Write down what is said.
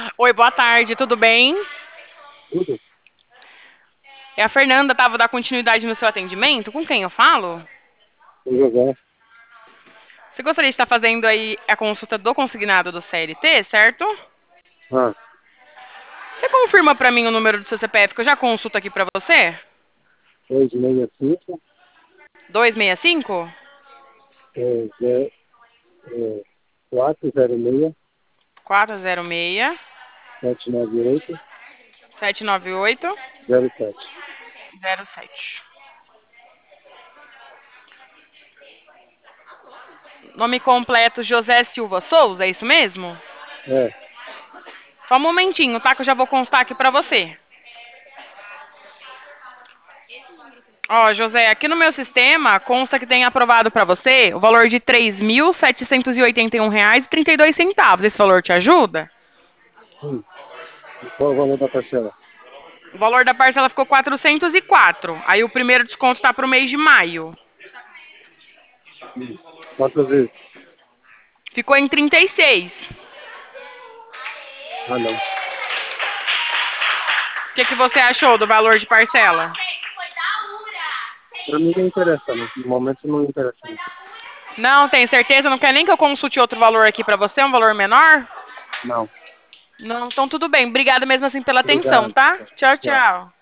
Oi, boa tarde, tudo bem? Tudo? É a Fernanda, tava dar continuidade no seu atendimento. Com quem eu falo? O José. Você gostaria de estar fazendo aí a consulta do consignado do CLT, certo? Ah, Você confirma pra mim o número do seu CPF que eu já consulto aqui pra você? 265, 265 é, é, 406, 406 798, 798 07. 07. Nome completo José Silva Souza, é isso mesmo? É, Só um momentinho, tá? Que eu já vou constar aqui pra você. Ó, José, aqui no meu sistema consta que tem aprovado pra você o valor de R$ 3.781,32. Esse valor te ajuda? sim. E qual é o valor da parcela? O valor da parcela ficou 404. Aí o primeiro desconto tá pro mês de maio. Quantas vezes? Ficou em 36. Ah, não. O que você achou do valor de parcela? Pra mim não interessa, não. No momento não interessa. Não. Não, tem certeza? Não quer nem que eu consulte outro valor aqui pra você? Um valor menor? Não. Não, então tudo bem. Obrigada mesmo assim pela atenção, Obrigado. tá? Tchau, Tchau. tchau.